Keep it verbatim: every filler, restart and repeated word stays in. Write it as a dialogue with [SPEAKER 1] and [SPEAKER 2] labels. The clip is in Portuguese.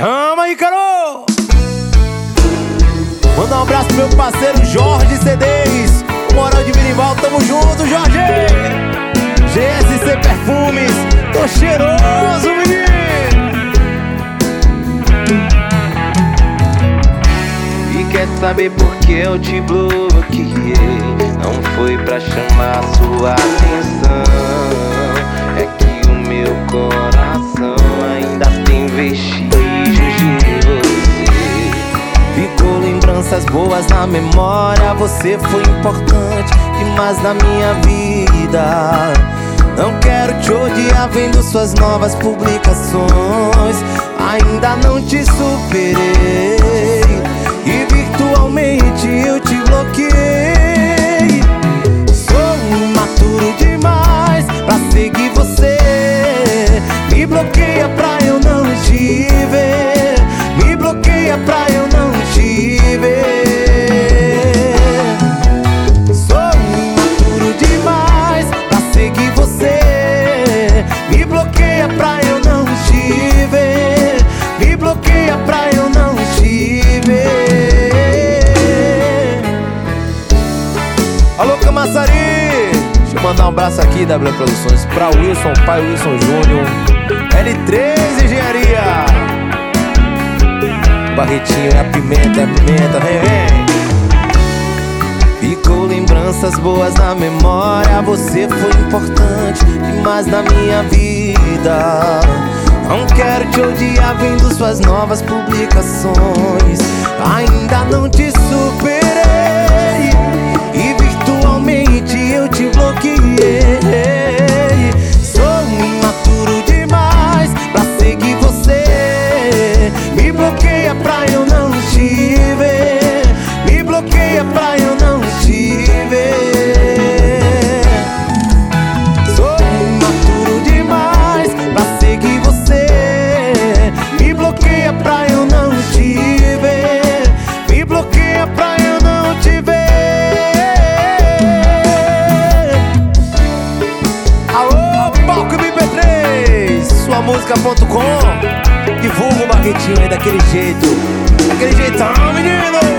[SPEAKER 1] Chama aí, Carol! Manda um abraço pro meu parceiro Jorge C Ds, Moral de Minival, tamo junto, Jorge! G S C Perfumes, tô cheiroso, menino!
[SPEAKER 2] E quer saber por que eu te bloqueei? Não foi pra chamar sua atenção, é que o meu coração ainda tem vestígios de você.
[SPEAKER 1] Ficou lembranças boas na memória, você foi importante demais na minha vida. Não quero te odiar vendo suas novas publicações, ainda não te superei e virtualmente eu te bloqueei. Sou imaturo demais pra seguir você, me bloqueia pra eu não te ver, me bloqueia pra eu não te ver. Sou imaturo demais pra seguir você, me bloqueia pra eu não te ver, me bloqueia pra eu não te ver. Alô, Camaçari! Deixa eu mandar um abraço aqui da W Produções pra Wilson, pai Wilson Júnior, L três Engenharia, Barretinho, é a pimenta, é a pimenta, vem, vem. Ficou lembranças boas na memória, você foi importante demais na minha vida. Não quero te odiar vendo suas novas publicações, ainda não te superei e virtualmente eu te bloqueei. Sou imaturo demais pra seguir você, me bloqueia pra eu não te ver, me bloqueia pra eu não te ver. Sou imaturo demais pra seguir você, me bloqueia pra eu não te ver, me bloqueia pra eu não te ver. Alô, Palco M P três, sua música ponto com, divulga o Barretinho aí daquele jeito, daquele jeitão, menino!